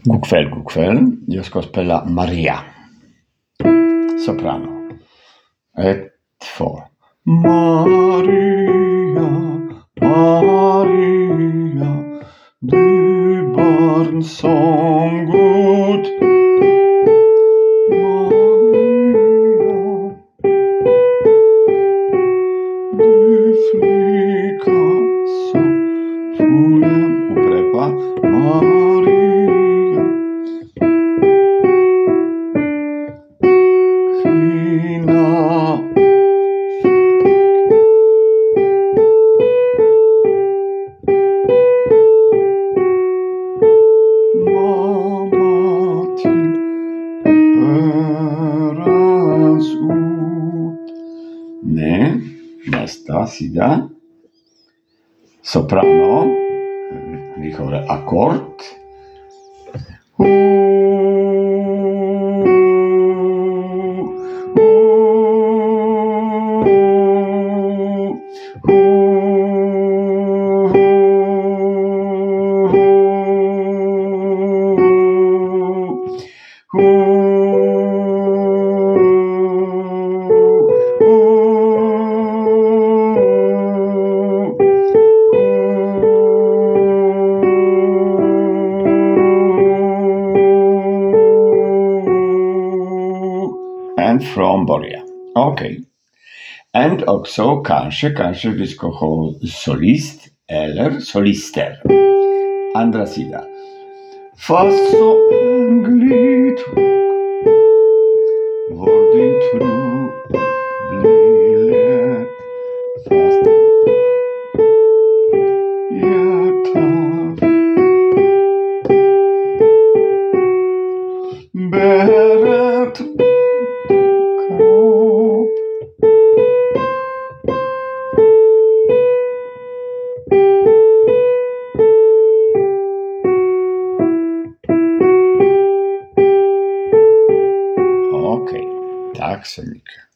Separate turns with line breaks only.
God kväll. Jag ska spela Maria. Soprano. 1, 2. Maria, Maria, du barn som god. Maria, du flicka så full. Upprepa. Maria, kvinna. Mamma till Herrens ord. Nej, nästa sida. Soprano. Vi har ackord. And from början. Okej. And också kanske vi ska ha solist eller solister. Andra sida. Fast så ängligt var din tro blir lätt. Fast hjärtat bär ett kropp. Okej, tack så mycket.